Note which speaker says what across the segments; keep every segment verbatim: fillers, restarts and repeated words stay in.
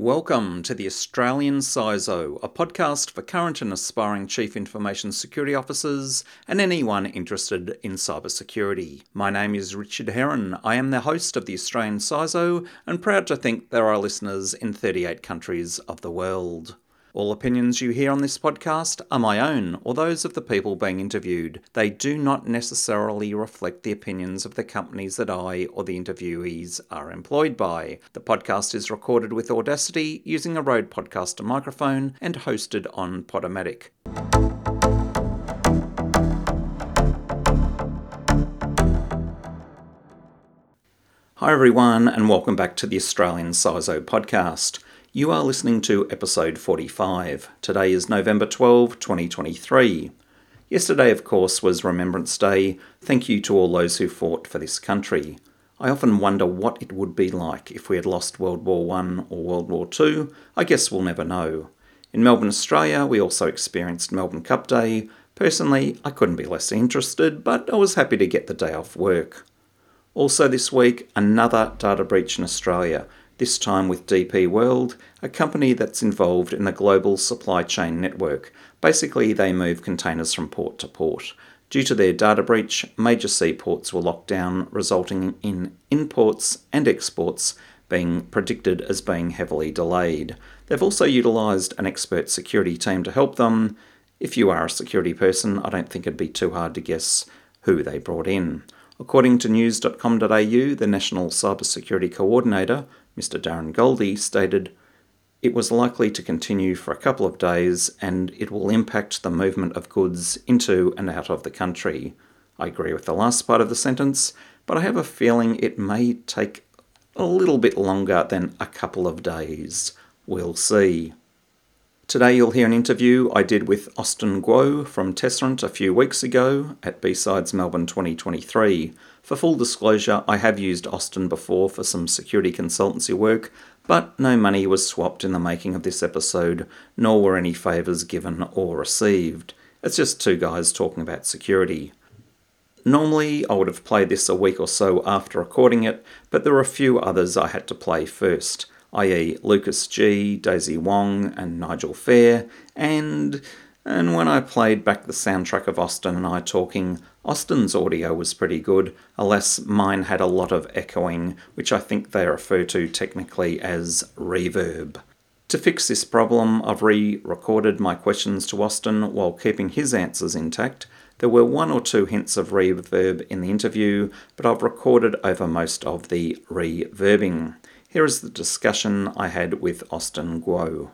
Speaker 1: Welcome to the Australian C I S O, a podcast for current and aspiring Chief Information Security Officers and anyone interested in cybersecurity. My name is Richard Heron. I am the host of the Australian C I S O and proud to think there are listeners in thirty-eight countries of the world. All opinions you hear on this podcast are my own or those of the people being interviewed. They do not necessarily reflect the opinions of the companies that I or the interviewees are employed by. The podcast is recorded with Audacity using a Rode Podcaster microphone and hosted on Podomatic. Hi everyone and welcome back to the Australian C I S O podcast. You are listening to episode forty-five. Today is November twelfth, twenty twenty-three. Yesterday, of course, was Remembrance Day. Thank you to all those who fought for this country. I often wonder what it would be like if we had lost World War One or World War Two. I guess we'll never know. In Melbourne, Australia, we also experienced Melbourne Cup Day. Personally, I couldn't be less interested, but I was happy to get the day off work. Also this week, another data breach in Australia. This time with D P World, a company that's involved in the global supply chain network. Basically, they move containers from port to port. Due to their data breach, major seaports were locked down, resulting in imports and exports being predicted as being heavily delayed. They've also utilised an expert security team to help them. If you are a security person, I don't think it'd be too hard to guess who they brought in. According to news dot com dot a u, the National Cybersecurity Coordinator, Mister Darren Goldie, stated, "It was likely to continue for a couple of days and it will impact the movement of goods into and out of the country." I agree with the last part of the sentence, but I have a feeling it may take a little bit longer than a couple of days. We'll see. Today you'll hear an interview I did with Austin Guo from Tesserent a few weeks ago at B-Sides Melbourne twenty twenty-three. For full disclosure, I have used Austin before for some security consultancy work, but no money was swapped in the making of this episode, nor were any favours given or received. It's just two guys talking about security. Normally, I would have played this a week or so after recording it, but there were a few others I had to play first, that is. Lucas G, Daisy Wong and Nigel Fair, and and when I played back the soundtrack of Austin and I talking, Austin's audio was pretty good, alas mine had a lot of echoing, which I think they refer to technically as reverb. To fix this problem, I've re-recorded my questions to Austin while keeping his answers intact. There were one or two hints of reverb in the interview, but I've recorded over most of the reverbing. Here is the discussion I had with Austin Guo.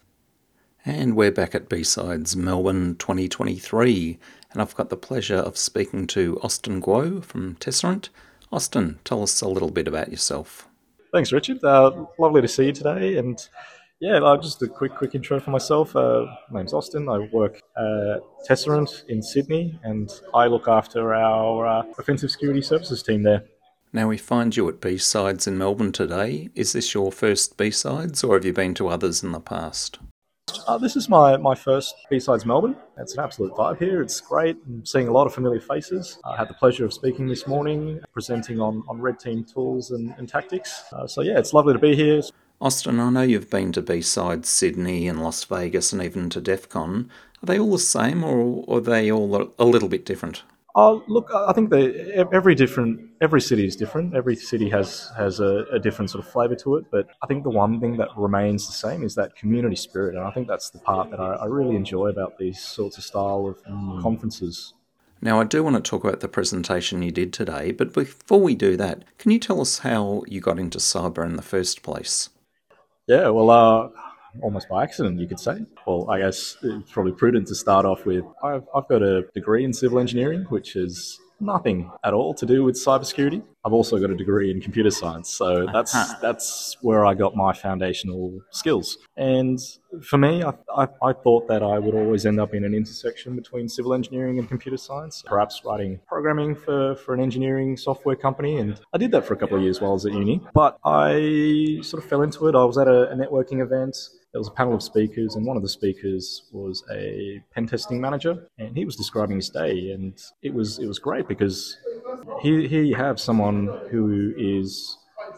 Speaker 1: And we're back at B-Sides Melbourne twenty twenty-three, and I've got the pleasure of speaking to Austin Guo from Tesserent. Austin, tell us a little bit about yourself.
Speaker 2: Thanks, Richard. Uh, lovely to see you today. And yeah, uh, just a quick quick intro for myself. Uh, my name's Austin. I work at Tesserent in Sydney, and I look after our uh, offensive security services team there.
Speaker 1: Now we find you at B-Sides in Melbourne today. Is this your first B-Sides, or have you been to others in the past?
Speaker 2: Uh, this is my, my first B-Sides Melbourne. It's an absolute vibe here. It's great. I'm seeing a lot of familiar faces. I had the pleasure of speaking this morning, presenting on, on Red Team tools and, and tactics. Uh, so yeah, it's lovely to be here.
Speaker 1: Austin, I know you've been to B-Sides Sydney and Las Vegas and even to DEF CON. Are they all the same, or are they all a little bit different?
Speaker 2: Oh, look, I think that every different, every city is different. Every city has has a, a different sort of flavour to it. But I think the one thing that remains the same is that community spirit. And I think that's the part that I, I really enjoy about these sorts of style of mm. conferences.
Speaker 1: Now, I do want to talk about the presentation you did today. But before we do that, can you tell us how you got into cyber in the first place?
Speaker 2: Yeah, well, uh, almost by accident, you could say. Well, I guess it's probably prudent to start off with, I've, I've got a degree in civil engineering, which is nothing at all to do with cybersecurity. I've also got a degree in computer science, so that's uh-huh. that's where I got my foundational skills. And for me, I, I, I thought that I would always end up in an intersection between civil engineering and computer science, perhaps writing programming for, for an engineering software company. And I did that for a couple of years while I was at uni. But I sort of fell into it. I was at a, a networking event. There was a panel of speakers, and one of the speakers was a pen testing manager, and he was describing his day, and it was it was great because here, here you have someone who is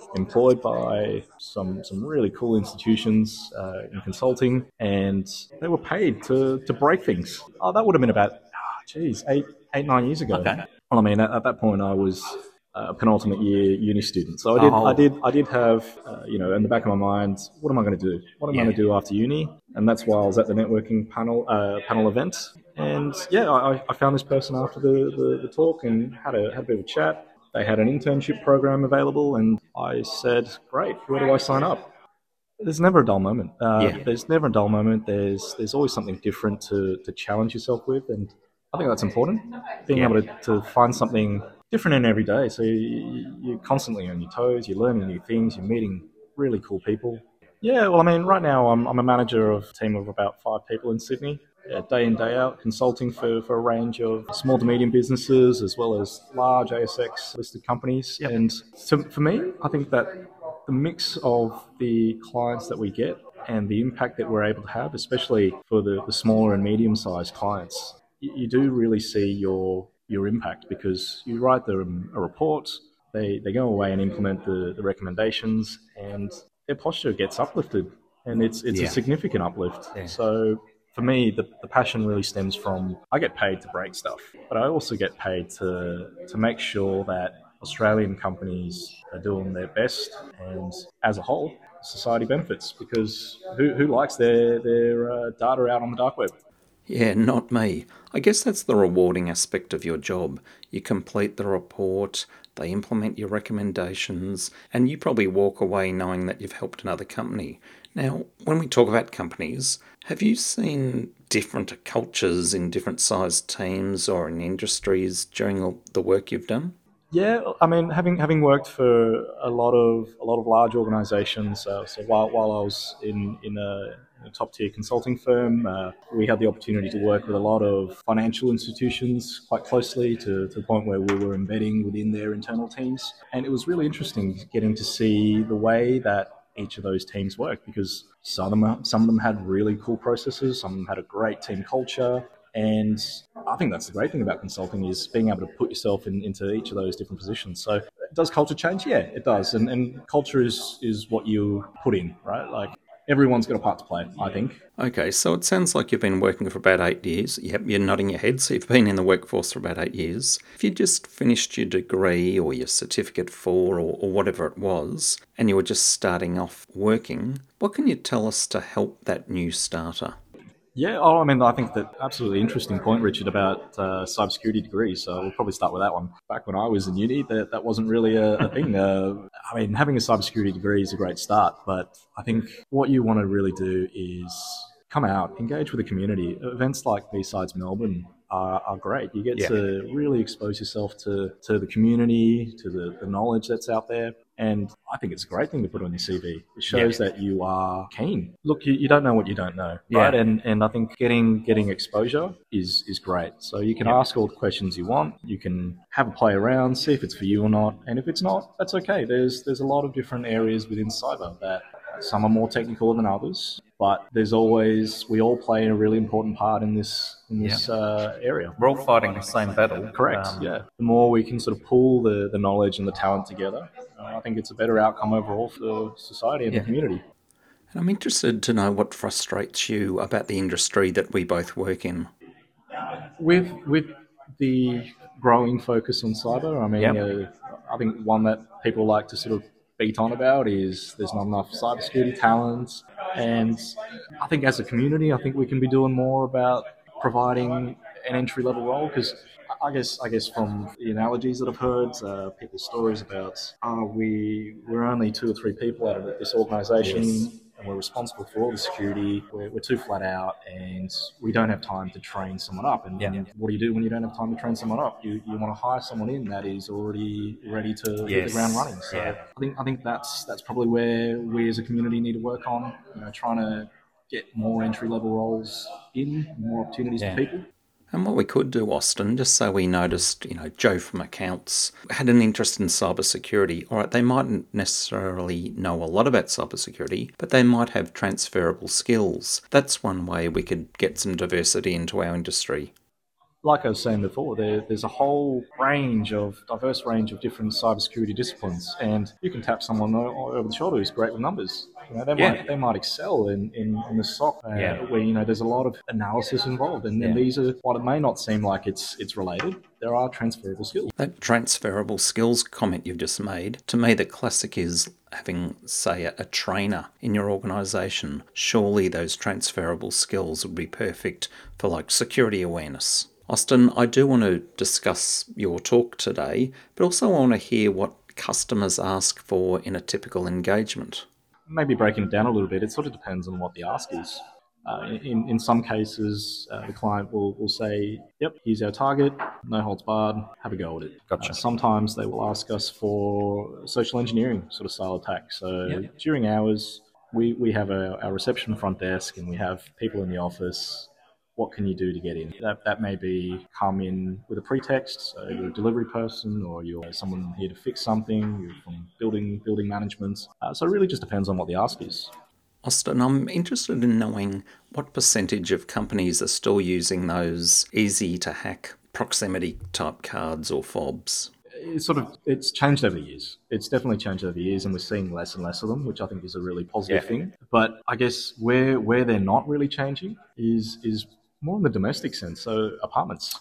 Speaker 2: employed by some some really cool institutions uh, in consulting, and they were paid to to break things. Oh, that would have been about, oh, geez, eight eight nine years ago.
Speaker 1: Okay.
Speaker 2: Well, I mean, at, at that point, I was a penultimate year uni student, so I did
Speaker 1: Oh.
Speaker 2: I did I did have uh, you know in the back of my mind, what am I going to do? What am I
Speaker 1: Yeah.
Speaker 2: going to do after uni? And that's why I was at the networking panel uh, panel event. And yeah, I, I found this person after the, the, the talk and had a, had a bit of a chat. They had an internship program available, and I said, great, where do I sign up? There's never a dull moment. Uh,
Speaker 1: Yeah.
Speaker 2: There's never a dull moment. There's there's always something different to, to challenge yourself with, and I think that's important. Being
Speaker 1: Yeah.
Speaker 2: able to, to find something different in every day. So you, you're constantly on your toes, you're learning new things, you're meeting really cool people. Yeah, well, I mean, right now I'm, I'm a manager of a team of about five people in Sydney. Yeah, day in, day out, consulting for, for a range of small to medium businesses as well as large A S X listed companies.
Speaker 1: Yep.
Speaker 2: And so for me, I think that the mix of the clients that we get and the impact that we're able to have, especially for the, the smaller and medium sized clients, you, you do really see your your impact because you write them a report, they, they go away and implement the, the recommendations, and their posture gets uplifted. And it's it's
Speaker 1: Yeah.
Speaker 2: a significant uplift.
Speaker 1: Yeah.
Speaker 2: So for me, the, the passion really stems from I get paid to break stuff, but I also get paid to to make sure that Australian companies are doing their best, and as a whole, society benefits because who, who likes their their uh, data out on the dark web?
Speaker 1: Yeah, not me. I guess that's the rewarding aspect of your job. You complete the report, they implement your recommendations, and you probably walk away knowing that you've helped another company. Now, when we talk about companies, have you seen different cultures in different sized teams or in industries during all the work you've done?
Speaker 2: Yeah, I mean, having having worked for a lot of a lot of large organisations, uh, so while while I was in in a, a top tier consulting firm, uh, we had the opportunity to work with a lot of financial institutions quite closely to, to the point where we were embedding within their internal teams, and it was really interesting getting to see the way that each of those teams work because some of them some of them had really cool processes, some of them had a great team culture. And I think that's the great thing about consulting is being able to put yourself in, into each of those different positions. So does culture change? Yeah, it does. And, and culture is, is what you put in, right? Like everyone's got a part to play, I think.
Speaker 1: Okay, so it sounds like you've been working for about eight years. Yep, you're nodding your head, so you've been in the workforce for about eight years. If you just finished your degree or your certificate four or, or whatever it was, and you were just starting off working, what can you tell us to help that new starter?
Speaker 2: Yeah, oh, I mean, I think that absolutely interesting point, Richard, about uh, cybersecurity degrees. So we'll probably start with that one. Back when I was in uni, that, that wasn't really a, a thing. Uh, I mean, having a cybersecurity degree is a great start, but I think what you want to really do is come out, engage with the community. Events like B-Sides Melbourne are, are great. You get
Speaker 1: Yeah.
Speaker 2: to really expose yourself to, to the community, to the, the knowledge that's out there. And I think it's a great thing to put on your C V. It shows
Speaker 1: Yeah.
Speaker 2: that you are keen. Look, you, you don't know what you don't know, right?
Speaker 1: Yeah.
Speaker 2: And and I think getting getting exposure is is great. So you can
Speaker 1: Yeah.
Speaker 2: ask all the questions you want. You can have a play around, see if it's for you or not. And if it's not, that's okay. There's there's a lot of different areas within cyber that some are more technical than others. But there's always we all play a really important part in this in this uh, area.
Speaker 1: We're all fighting the same battle.
Speaker 2: Correct.
Speaker 1: Um,
Speaker 2: yeah. The more we can sort of pool the, the knowledge and the talent together, uh, I think it's a better outcome overall for society and
Speaker 1: Yeah.
Speaker 2: the community.
Speaker 1: And I'm interested to know what frustrates you about the industry that we both work in.
Speaker 2: With with the growing focus on cyber, I mean,
Speaker 1: Yep.
Speaker 2: uh, I think one that people like to sort of beat on about is there's not enough cybersecurity talent, and I think as a community, I think we can be doing more about providing an entry level role because. I guess, I guess from the analogies that I've heard, uh, people's stories about, uh, we we're only two or three people out of this organisation,
Speaker 1: Yes.
Speaker 2: and we're responsible for all the security. We're, we're too flat out, and we don't have time to train someone up. And,
Speaker 1: Yeah.
Speaker 2: and what do you do when you don't have time to train someone up? You you want to hire someone in that is already ready to hit
Speaker 1: Yes.
Speaker 2: the ground running. So
Speaker 1: Yeah.
Speaker 2: I think I think that's that's probably where we as a community need to work on. You know, trying to get more entry level roles in, more opportunities
Speaker 1: Yeah.
Speaker 2: for people.
Speaker 1: And what we could do, Austin, just so we noticed, you know, Joe from accounts had an interest in cybersecurity. All right, they mightn't necessarily know a lot about cybersecurity, but they might have transferable skills. That's one way we could get some diversity into our industry.
Speaker 2: like I was saying before, there, there's a whole range of diverse range of different cybersecurity disciplines, and you can tap someone over the shoulder who's great with numbers. You know, they
Speaker 1: Yeah.
Speaker 2: might they might excel in, in, in the S O C, uh,
Speaker 1: Yeah.
Speaker 2: where you know there's a lot of analysis involved, and, and
Speaker 1: Yeah.
Speaker 2: these are, while it may not seem like it's it's related, there are transferable skills.
Speaker 1: That transferable skills comment you've just made, to me the classic is having, say, a, a trainer in your organisation. Surely those transferable skills would be perfect for like security awareness. Austin, I do want to discuss your talk today, but also I want to hear what customers ask for in a typical engagement.
Speaker 2: Maybe breaking it down a little bit, it sort of depends on what the ask is. Uh, in, in some cases, uh, the client will, will say, yep, here's our target, no holds barred, have a go at it.
Speaker 1: Gotcha.
Speaker 2: Uh, sometimes they will ask us for social engineering sort of style attack. So yep. During hours, we, we have a, our reception front desk and we have people in the office. What can you do to get in? That that may be come in with a pretext, so you're a delivery person or you're someone here to fix something, you're from building building management. Uh, so it really just depends on what the ask is.
Speaker 1: Austin, I'm interested in knowing what percentage of companies are still using those easy-to-hack proximity-type cards or fobs.
Speaker 2: It's sort of it's changed over the years. It's definitely changed over the years, and we're seeing less and less of them, which I think is a really positive yeah. thing. But I guess where where they're not really changing is is more in the domestic sense. So apartments.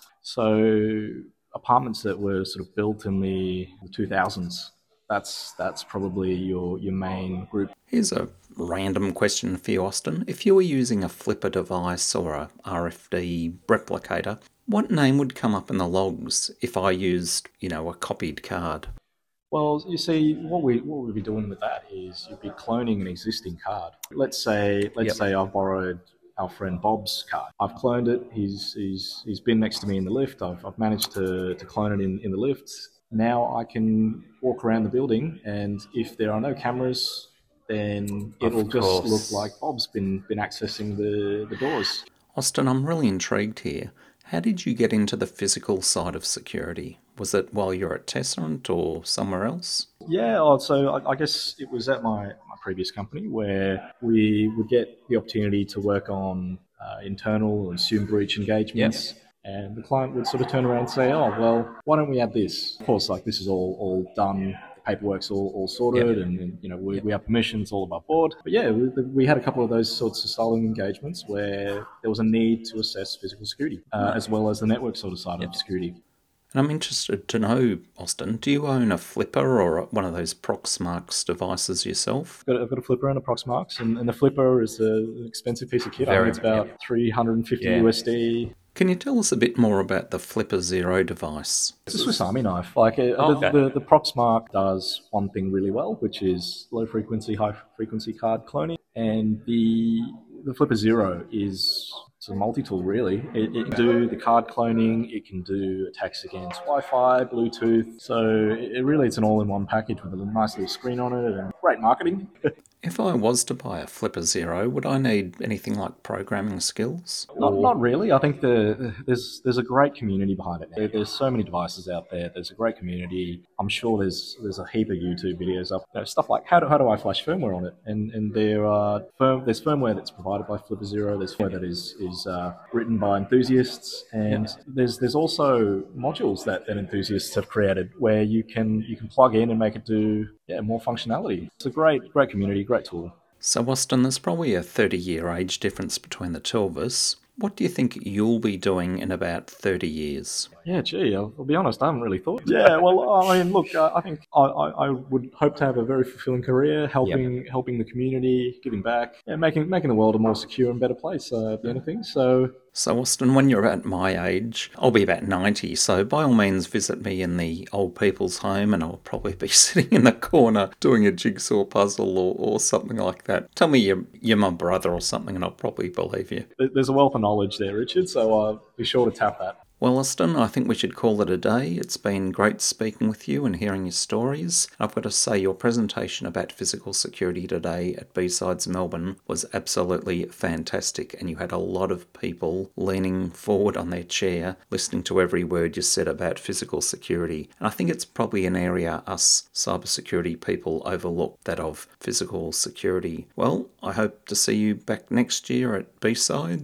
Speaker 2: So apartments that were sort of built in the two thousands. That's that's probably your your main group.
Speaker 1: Here's a random question for you, Austin. If you were using a flipper device or a R F D replicator, what name would come up in the logs if I used, you know, a copied card?
Speaker 2: Well, you see, what we what we'd be doing with that is you'd be cloning an existing card. Let's say let's yep. say I've borrowed our friend Bob's card. I've cloned it. He's he's he's been next to me in the lift. I've I've managed to, to clone it in, in the lift. Now I can walk around the building, and if there are no cameras, then it'll just look like Bob's been been accessing the, the doors.
Speaker 1: Austin, I'm really intrigued here. How did you get into the physical side of security? Was it while you were at Tessent or somewhere else?
Speaker 2: Yeah, so I, I guess it was at my, my previous company where we would get the opportunity to work on uh, internal and assumed breach engagements. Yep. And the client would sort of turn around and say, oh, well, why don't we add this? Of course, like this is all, all done. The paperwork's all, all sorted yep. and, and, you know, we, yep. we have permissions all above board. But yeah, we, we had a couple of those sorts of style engagements where there was a need to assess physical security uh, as well as the network sort of side yep. of security.
Speaker 1: And I'm interested to know, Austin, do you own a flipper or one of those Proxmarx devices yourself?
Speaker 2: I've got, I've got a flipper and a Proxmarx, and, and the flipper is a, an expensive piece of kit. Very, I think it's about yeah. three hundred fifty yeah. U S D.
Speaker 1: Can you tell us a bit more about the Flipper Zero device?
Speaker 2: It's a Swiss Army knife. Like uh, oh, the, okay. the, the Proxmark does one thing really well, which is low frequency, high frequency card cloning, and the the Flipper Zero is it's a multi-tool really. It, it can do the card cloning, it can do attacks against Wi-Fi, Bluetooth. So it really it's an all-in-one package with a nice little screen on it and great marketing.
Speaker 1: If I was to buy a Flipper Zero, would I need anything like programming skills?
Speaker 2: Not, not really. I think the, there's there's a great community behind it. There, there's so many devices out there. There's a great community. I'm sure there's there's a heap of YouTube videos up. You know, stuff like how do how do I flash firmware on it? And and there are firm, there's firmware that's provided by Flipper Zero. There's firmware that is is uh, written by enthusiasts, and yeah. there's there's also modules that, that enthusiasts have created where you can you can plug in and make it do yeah more functionality. It's a great great community. Great tool.
Speaker 1: So, Austin, there's probably a thirty-year age difference between the two of us. What do you think you'll be doing in about thirty years?
Speaker 2: Yeah, gee, I'll, I'll be honest, I haven't really thought. Yeah, well, I mean, look, uh, I think I, I, I would hope to have a very fulfilling career, helping yep. helping the community, giving back, yeah, making making the world a more secure and better place uh, at the end of things. So,
Speaker 1: so Austin, when you're at my age, I'll be about ninety, so by all means visit me in the old people's home and I'll probably be sitting in the corner doing a jigsaw puzzle or, or something like that. Tell me you're, you're my brother or something and I'll probably believe you.
Speaker 2: There's a wealth of knowledge there, Richard, so uh, be sure to tap that.
Speaker 1: Well, Austin, I think we should call it a day. It's been great speaking with you and hearing your stories. I've got to say your presentation about physical security today at B-Sides Melbourne was absolutely fantastic, and you had a lot of people leaning forward on their chair listening to every word you said about physical security. And I think it's probably an area us cybersecurity people overlook, that of physical security. Well, I hope to see you back next year at B-Sides.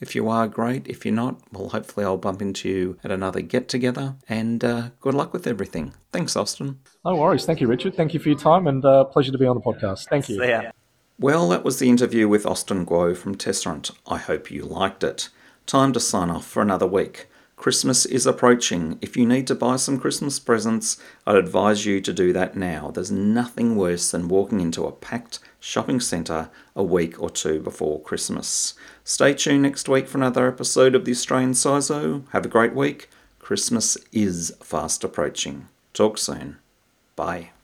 Speaker 1: If you are, great. If you're not, well, hopefully I'll bump into you at another get-together, and uh, good luck with everything. Thanks, Austin.
Speaker 2: No worries. Thank you, Richard. Thank you for your time, and uh, pleasure to be on the podcast. Thank you.
Speaker 1: See ya. Well, that was the interview with Austin Guo from Tesserent. I hope you liked it. Time to sign off for another week. Christmas is approaching. If you need to buy some Christmas presents, I'd advise you to do that now. There's nothing worse than walking into a packed shopping centre a week or two before Christmas. Stay tuned next week for another episode of the Australian S I S O. Have a great week. Christmas is fast approaching. Talk soon. Bye.